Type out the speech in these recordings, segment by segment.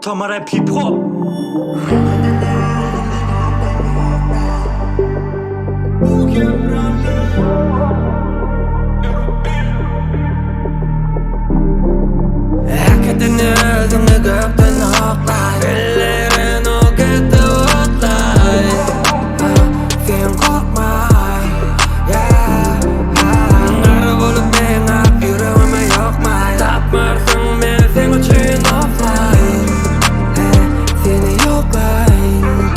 Tamara hip hop. Hakikaten öldüm de gökten hoklay Ellerin o gitti otlay Sen korkmay Garip olup beni yüreğime yokmay Tapmarsın beni sen için offline Seni yoklayın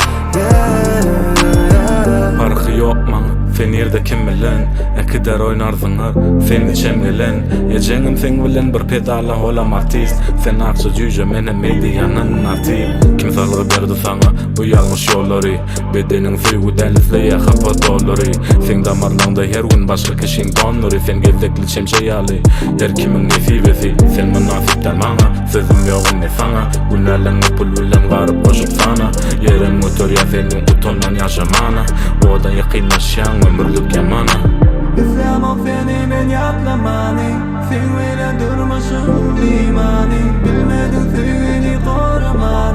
Farkı yok mana sen yerde kim bilen Ekidar oynardılar sen içem gelen Yeceğim sen bilen bir pedala olam artist Sen aksa cüce mene medyanın artist Kim salgı berdi sana bu yanlış yolları Bedenin suygu denizle yakapa dolları Sen damarlanda her gün başka kişin donları Sen gezdekli çemçeyalı her kimin nesibesi Sen münafipten bana sözüm yoğun ne sana Günlerle pulülen garip koşup sana Yerin motor ya senin butondan yaşamana Odan yakınlaşan ömürlük yamana İstemem seni ben yatlamani Sen bilen durmuşum limani Bilmedin sevgini korumanı